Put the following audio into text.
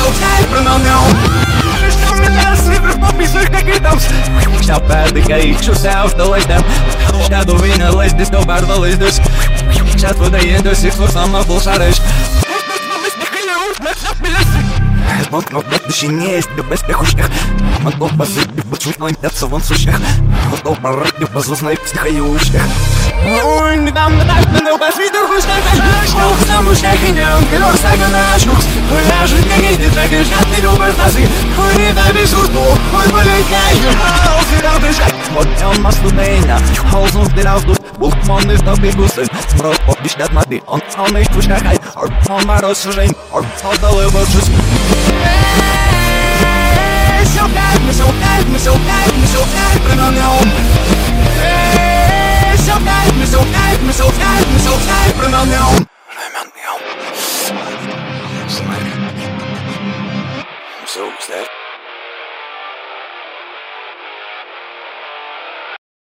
so tight from the now. Шапады горячу south the list them. Shadow in a list this no bad the list this. Chat for the end of 6 for some of bullshit. Банкнот дышение есть до беспехушных. Могу позыть, почуть наимтаться вон сущих. Готов порать, безузнай психоющих. Ой, не дам на так, но пошли до хушных. Шлюх, сам ушах и дем, килор сага на шлюх. Я жить не гидит, так и ждать не любишь тазы. Ой, не дай бесурту, ой, болеть не ешь. Сирал дышать, вот он маслу дейна. Холзун вдирал тут, булкмон из доби гусын. Смрот обдишнят мады, он их пушкахай. Он мороз сужень, он отдал его чувств. So bad, me so bad, me so bad, me so bad, bring on home. So bad, me so bad, me so bad, me so bad, bring on home. I'm so sad.